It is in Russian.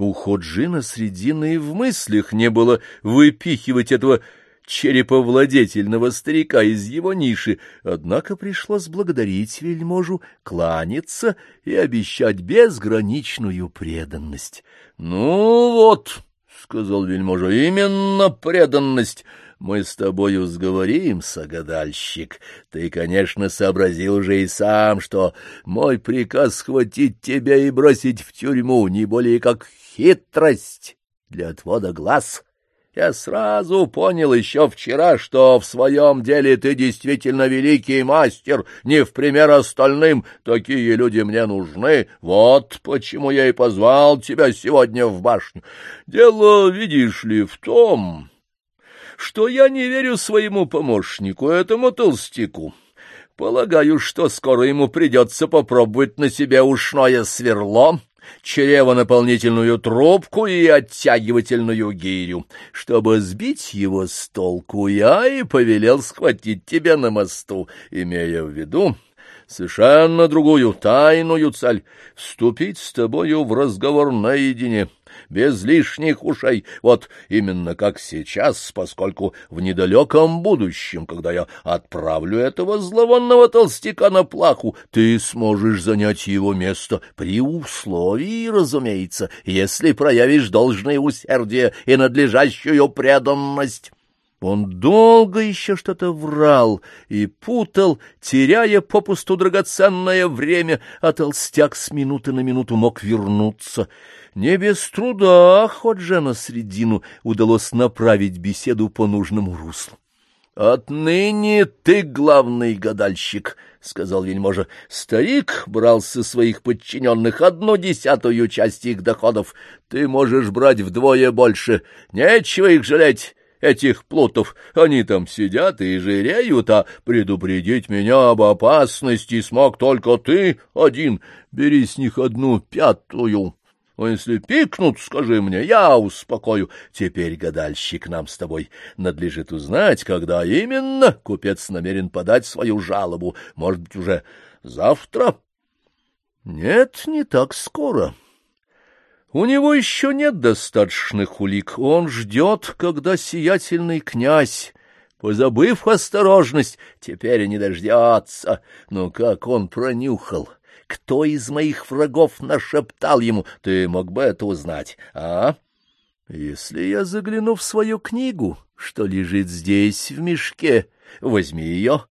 У Ходжина Средины и в мыслях не было выпихивать этого череповладетельного старика из его ниши, однако пришлось благодарить вельможу, кланяться и обещать безграничную преданность. — Ну вот, — сказал вельможа, — именно преданность. Мы с тобою сговоримся, гадальщик. Ты, конечно, сообразил уже и сам, что мой приказ схватить тебя и бросить в тюрьму не более как хитрость для отвода глаз. Я сразу понял еще вчера, что в своем деле ты действительно великий мастер, не в пример остальным. Такие люди мне нужны. Вот почему я и позвал тебя сегодня в башню. Дело, видишь ли, в том, что я не верю своему помощнику, этому толстяку. Полагаю, что скоро ему придется попробовать на себе ушное сверло, чревонаполнительную трубку и оттягивательную гирю. Чтобы сбить его с толку, я и повелел схватить тебя на мосту, имея в виду совершенно другую, тайную цель — вступить с тобою в разговор наедине, без лишних ушей, вот именно как сейчас, поскольку в недалеком будущем, когда я отправлю этого зловонного толстяка на плаху, ты сможешь занять его место при условии, разумеется, если проявишь должное усердие и надлежащую преданность. Он долго еще что-то врал и путал, теряя попусту драгоценное время, а толстяк с минуты на минуту мог вернуться. Не без труда Ходжа Средину удалось направить беседу по нужному руслу. — Отныне ты главный гадальщик, — сказал вельможа. — Старик брал со своих подчиненных 1/10 часть их доходов. Ты можешь брать вдвое больше. Нечего их жалеть, этих плутов. Они там сидят и жиреют, а предупредить меня об опасности смог только ты один. Бери с них 1/5. А если пикнут, скажи мне, я успокою. Теперь, гадальщик, нам с тобой надлежит узнать, когда именно купец намерен подать свою жалобу. Может быть, уже завтра? Нет, не так скоро. У него еще нет достаточных улик. Он ждет, когда сиятельный князь, позабыв осторожность, теперь и не дождется. Но как он пронюхал? Кто из моих врагов нашептал ему? Ты мог бы это узнать, а? Если я загляну в свою книгу, что лежит здесь в мешке, возьми ее